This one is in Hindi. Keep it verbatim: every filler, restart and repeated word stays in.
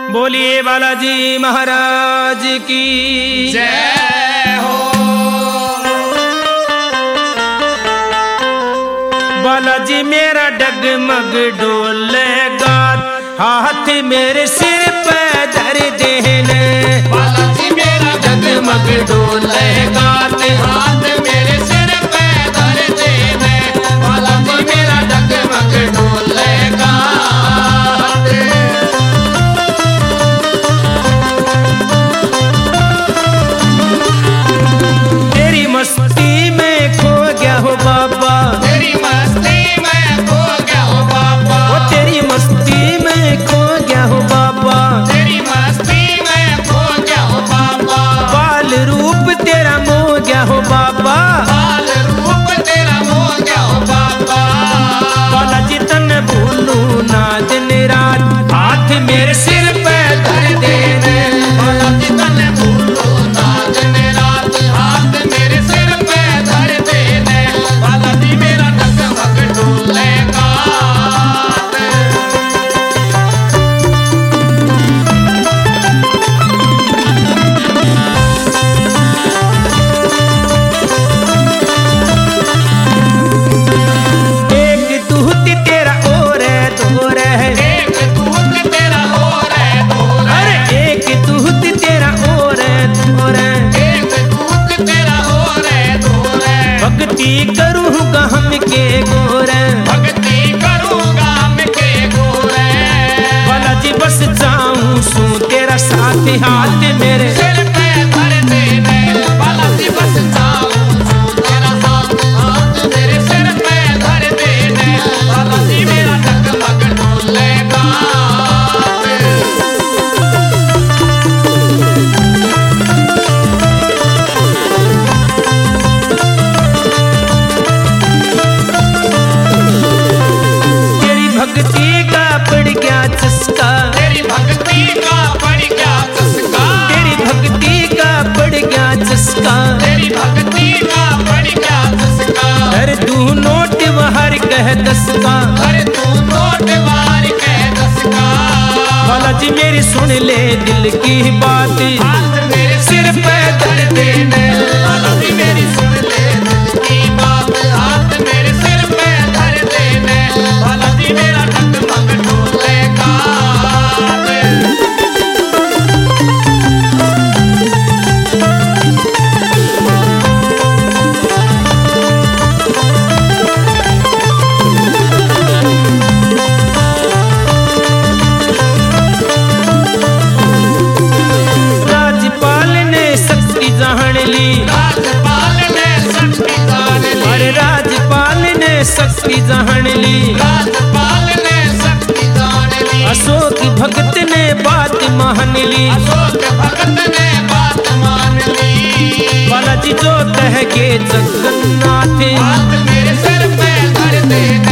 बोलिए बालाजी महाराज की जय हो। बालाजी मेरा डगमग डोलेगा, हाथ मेरे सिर पे धर देने। बालाजी मेरा डगमग डोलेगा, हाथ मेरे सिर पे धर देने। बालाजी मेरा डगमग डोलेगा। तेरी मस्ती में खो गया हो बाबा, तेरी मस्ती में खो गया हो बाबा। वो तेरी मस्ती में खो गया हो बाबा, तेरी मस्ती में खो गया हो बाबा। बाल रूप तेरा मो गया हो बाबा, बाल रूप तेरा हो गया हो बाबा। बालाजी तन भूलू ना दिन रात, हाथ मेरे सिर पे धर देने। बालाजी तने भूलो ना दिन रात, हाथ मेरे सिर पे धर देने। बालाजी मेरा डगमग डोलेगा। एक दूत तेरा और है दूर है, एक दूत तेरा और है दूर है। अरे एक दूत तेरा और है दूर है। एक दूत तेरा और है दूर है। भक्ति करूँगा हम के गोर है, भक्ति करूँगा हम के गोर है। बालाजी बस जाऊं सू तेरा साथ, हाथ मेरे सिर पे धर देने। बालाजी बस जाऊं सू तेरा साथ, हाथ मेरे सिर पे धर देने। बालाजी मेरा डगमग डोलेगा। तेरी भक्ति का पड़ गया चस्का, तेरी भक्ति का पड़ गया चस्का। तेरी भक्ति का पड़ गया चस्का। तेरी भक्ति का पड़ गया चस्का। हर तू नोट बाहर कह दस का, अरे तू नोट वार के दसका। बालाजी मेरी सुन ले दिल की बात, हाथ मेरे सिर पे धर देने। बालाजी मेरी सुन ले दिल की बात, हाथ मेरे सिर पे धर देने। बालाजी मेरा डगमग डोलेगा। राजपाल ने शक्ति जान ली, राजपाल ने शक्ति जान ली। अरे राजपाल ने शक्ति जान ली। राजपाल ने शक्ति जान ली। अशोक भगत ने बात मान ली, अशोक भगत ने बात मान ली। बालाजी जो कह के जगन्नाथ, हाथ मेरे सिर पे धर देने।